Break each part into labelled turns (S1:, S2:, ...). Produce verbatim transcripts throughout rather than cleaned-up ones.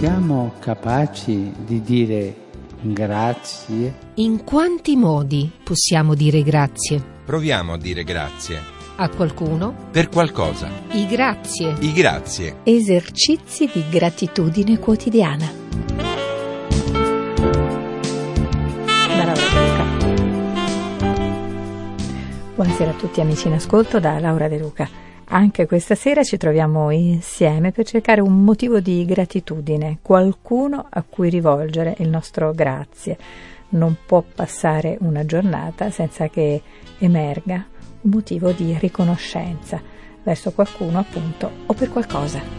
S1: Siamo capaci di dire grazie?
S2: In quanti modi possiamo dire grazie?
S3: Proviamo a dire grazie.
S2: A qualcuno?
S3: Per qualcosa.
S2: I grazie.
S3: I grazie.
S4: Esercizi di gratitudine quotidiana. Buonasera a tutti amici in ascolto da Laura De Luca. Anche questa sera ci troviamo insieme per cercare un motivo di gratitudine, qualcuno a cui rivolgere il nostro grazie. Non può passare una giornata senza che emerga un motivo di riconoscenza verso qualcuno, appunto, o per qualcosa.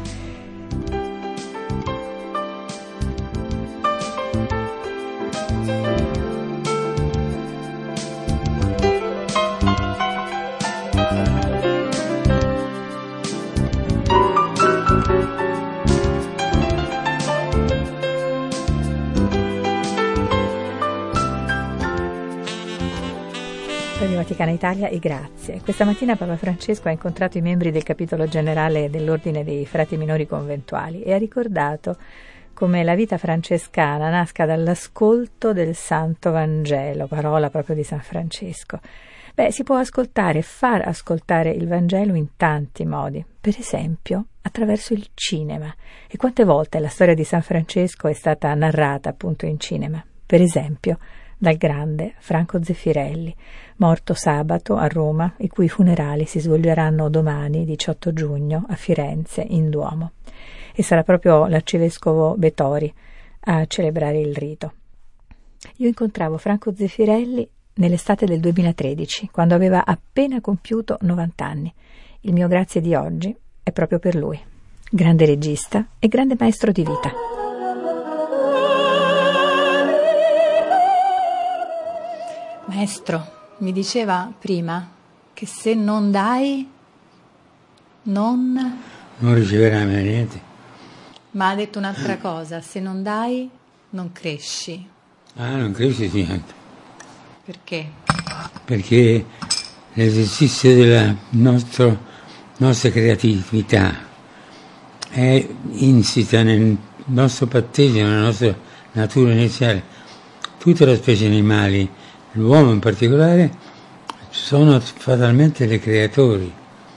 S4: Radio Vaticana Italia e grazie. Questa mattina Papa Francesco ha incontrato i membri del capitolo generale dell'Ordine dei Frati Minori Conventuali e ha ricordato come la vita francescana nasca dall'ascolto del Santo Vangelo, parola proprio di San Francesco. Beh, si può ascoltare e far ascoltare il Vangelo in tanti modi, per esempio attraverso il cinema. E quante volte la storia di San Francesco è stata narrata appunto in cinema? Per esempio dal grande Franco Zeffirelli, morto sabato a Roma, i cui funerali si svolgeranno domani, diciotto giugno, a Firenze, in Duomo. E sarà proprio l'arcivescovo Betori a celebrare il rito. Io incontravo Franco Zeffirelli nell'estate del duemilatredici, quando aveva appena compiuto novanta anni. Il mio grazie di oggi è proprio per lui. Grande regista e grande maestro di vita.
S5: Maestro, mi diceva prima che se non dai, non...
S6: Non riceverai mai niente.
S5: Ma ha detto un'altra cosa, se non dai, non cresci.
S6: Ah, non cresci niente.
S5: Perché?
S6: Perché l'esercizio della nostro, nostra creatività è insita nel nostro battesimo, nella nostra natura iniziale. Tutte le specie animali, l'uomo in particolare, sono fatalmente dei creatori,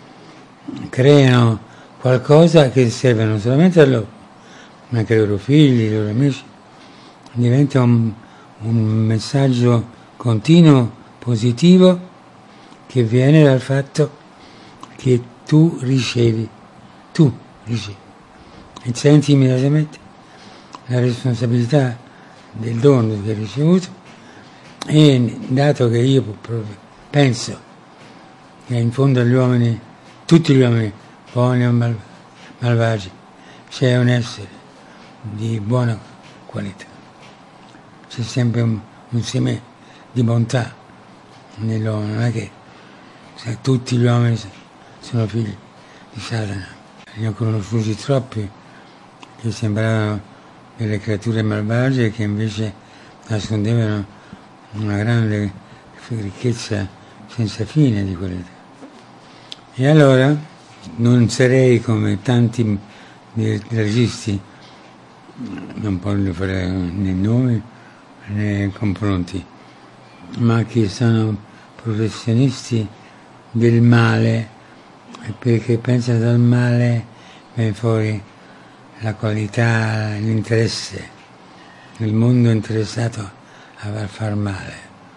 S6: creano qualcosa che serve non solamente a loro, ma anche ai loro figli, ai loro amici. Diventa un, un messaggio continuo, positivo, che viene dal fatto che tu ricevi, tu ricevi, e senti immediatamente la responsabilità del dono che hai ricevuto. E dato che io proprio penso che in fondo agli uomini, tutti gli uomini, buoni o mal, malvagi, c'è un essere di buona qualità, c'è sempre un, un seme di bontà nell'uomo, non è che se tutti gli uomini sono figli di Satana. Ne ho conosciuti troppi che sembravano delle creature malvagie e che invece nascondevano una grande ricchezza senza fine di qualità. E allora non sarei come tanti registi, non voglio fare né nomi né confronti, ma che sono professionisti del male, perché pensano dal male viene fuori la qualità, l'interesse, il mondo interessato a far male.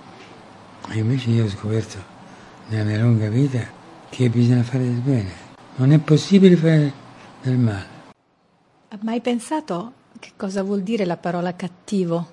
S6: E invece io ho scoperto nella mia lunga vita che bisogna fare del bene, non è possibile fare del male.
S5: Ha mai pensato che cosa vuol dire la parola cattivo?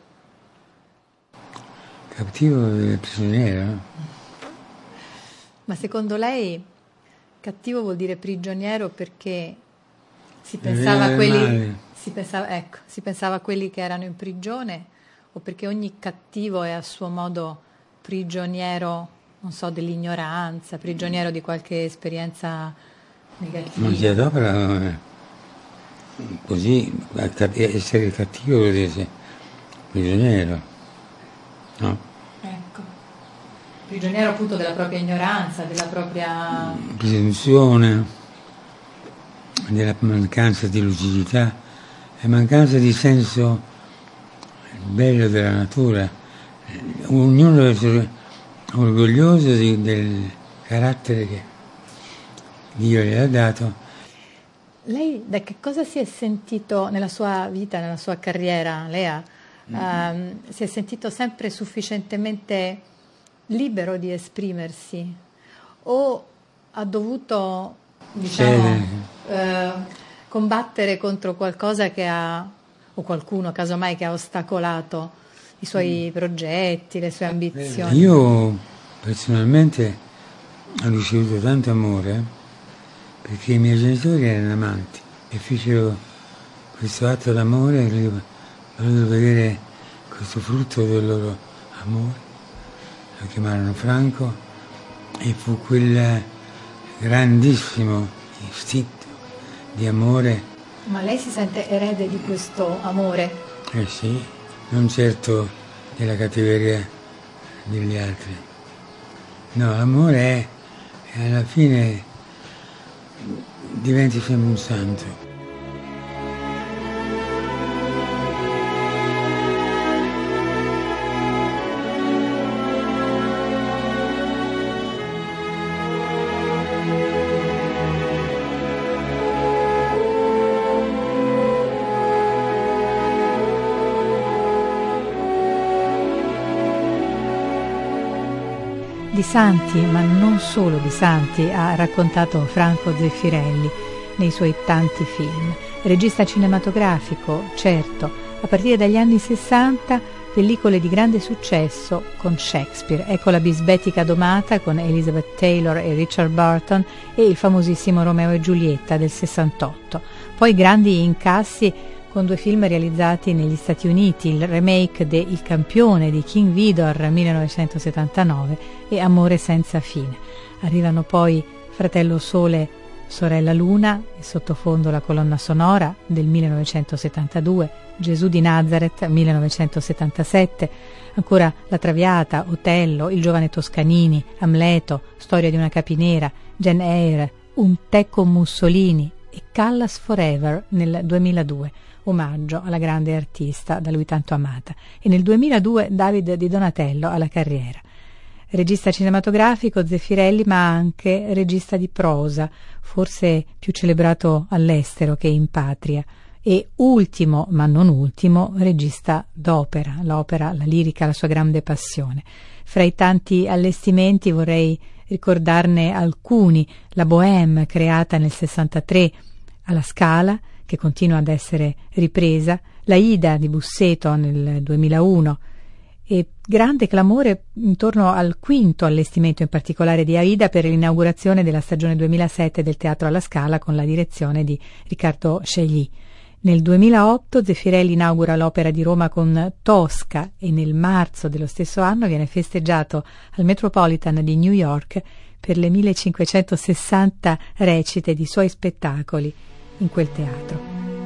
S6: Cattivo è prigioniero, no?
S5: Ma secondo lei cattivo vuol dire prigioniero perché si pensava a quelli, si pensava, ecco, si pensava a quelli che erano in prigione, o perché ogni cattivo è a suo modo prigioniero, non so, dell'ignoranza, prigioniero di qualche esperienza negativa?
S6: Non si adopera così, essere cattivo vuol dire essere prigioniero, no?
S5: Ecco, prigioniero appunto della propria ignoranza, della propria...
S6: presunzione, della mancanza di lucidità è mancanza di senso bello della natura. Ognuno deve essere orgoglioso di, del carattere che Dio gli ha dato.
S5: Lei da che cosa si è sentito nella sua vita, nella sua carriera, Lea? Mm-hmm. Um, si è sentito sempre sufficientemente libero di esprimersi o ha dovuto, diciamo, eh, combattere contro qualcosa che ha, o qualcuno casomai che ha ostacolato i suoi mm. progetti, le sue ambizioni?
S6: Io personalmente ho ricevuto tanto amore perché i miei genitori erano amanti e fecero questo atto d'amore e volevo vedere questo frutto del loro amore. Lo chiamarono Franco e fu quel grandissimo istinto di amore.
S5: Ma lei si sente erede di questo amore?
S6: Eh sì, non certo della cattiveria degli altri. No, l'amore è, e alla fine diventi sempre un santo.
S4: Di santi, ma non solo di santi, ha raccontato Franco Zeffirelli nei suoi tanti film. Regista cinematografico, certo, a partire dagli anni sessanta, pellicole di grande successo con Shakespeare. Ecco la Bisbetica domata con Elizabeth Taylor e Richard Burton e il famosissimo Romeo e Giulietta del sessantotto. Poi grandi incassi con due film realizzati negli Stati Uniti, il remake de Il campione di King Vidor millenovecentosettantanove e Amore senza fine. Arrivano poi Fratello Sole, Sorella Luna e sottofondo la colonna sonora del millenovecentosettantadue, Gesù di Nazareth millenovecentosettantasette, ancora La Traviata, Otello, Il giovane Toscanini, Amleto, Storia di una capinera, Jane Eyre, Un tè con Mussolini e Callas Forever nel duemiladue, omaggio alla grande artista da lui tanto amata, e nel duemiladue David Di Donatello alla carriera. Regista cinematografico Zeffirelli, ma anche regista di prosa, forse più celebrato all'estero che in patria, e ultimo, ma non ultimo, regista d'opera, l'opera, la lirica, la sua grande passione. Fra i tanti allestimenti vorrei ricordarne alcuni: la Bohème, creata nel sessantatré alla Scala, che continua ad essere ripresa, la Ida di Busseto nel duemilauno, e grande clamore intorno al quinto allestimento in particolare di Aida per l'inaugurazione della stagione duemilasette del Teatro alla Scala con la direzione di Riccardo Scegli. Nel duemilaotto Zeffirelli inaugura l'Opera di Roma con Tosca e nel marzo dello stesso anno viene festeggiato al Metropolitan di New York per le millecinquecentosessanta recite di suoi spettacoli in quel teatro.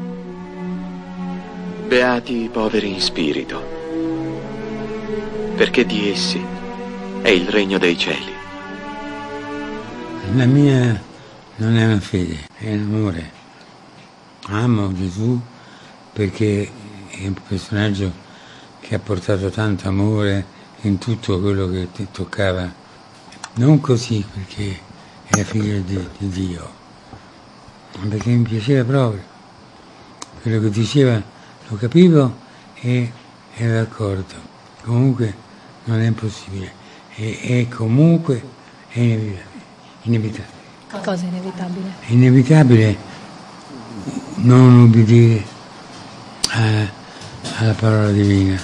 S7: Beati i poveri in spirito, perché di essi è il regno dei cieli.
S6: La mia non è una fede, è un amore. Amo Gesù perché è un personaggio che ha portato tanto amore in tutto quello che ti toccava. Non così perché era figlio di, di Dio, ma perché mi piaceva proprio. Quello che diceva lo capivo e ero d'accordo. Comunque non è impossibile, e, e comunque è inevitabile. inevitabile.
S5: Cosa è inevitabile?
S6: È inevitabile non ubbidire alla, alla parola divina,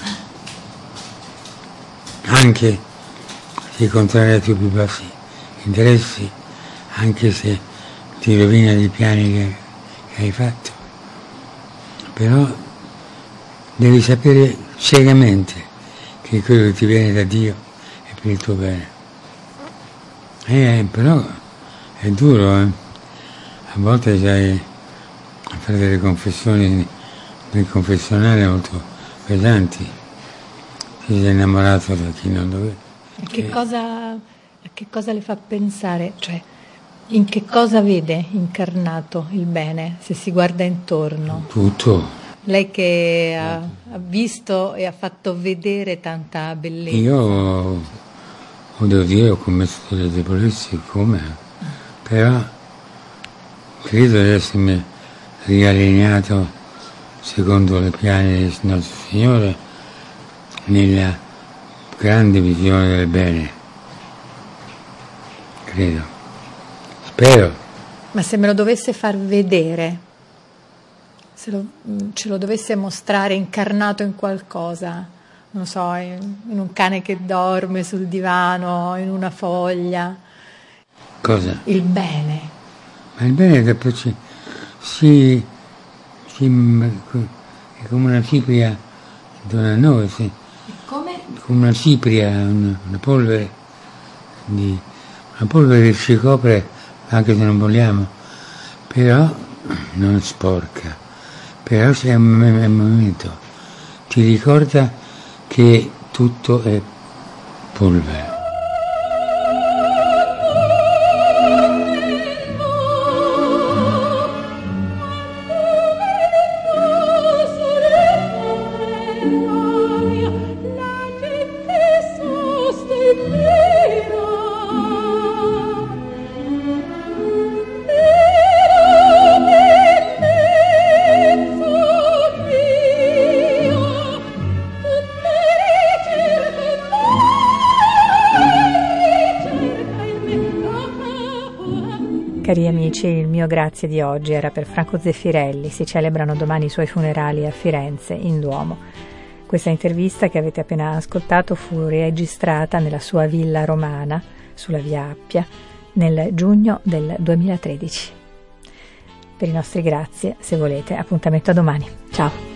S6: anche se contraria ai tuoi più bassi interessi, anche se ti rovina dei piani che, che hai fatto, però devi sapere ciecamente che quello che ti viene da Dio è per il tuo bene. Eh, però è duro, eh? A volte sai a fare delle confessioni nel confessionale molto pesanti, si è innamorato da chi non doveva.
S5: Che cosa, che cosa le fa pensare, cioè in che cosa vede incarnato il bene se si guarda intorno?
S6: Tutto.
S5: Lei che ha, ha visto e ha fatto vedere tanta bellezza.
S6: Io ho, ho devo dire, ho commesso delle debolezze come, però credo di essermi riallineato secondo le piani del nostro Signore nella grande visione del bene. Credo. Spero.
S5: Ma se me lo dovesse far vedere, se lo, ce lo dovesse mostrare incarnato in qualcosa, non so, in, in un cane che dorme sul divano, in una foglia.
S6: Cosa?
S5: Il bene.
S6: Ma il bene dopo ci, si, si, è come una cipria intorno a noi, sì.
S5: Come?
S6: Come una cipria, una, una polvere, di, una polvere che ci copre anche se non vogliamo, però non sporca. Però c'è un momento, ti ricorda che tutto è polvere.
S4: Cari amici, il mio grazie di oggi era per Franco Zeffirelli. Si celebrano domani i suoi funerali a Firenze, in Duomo. Questa intervista che avete appena ascoltato fu registrata nella sua villa romana, sulla via Appia, nel giugno del duemilatredici. Per i nostri grazie, se volete, appuntamento a domani. Ciao!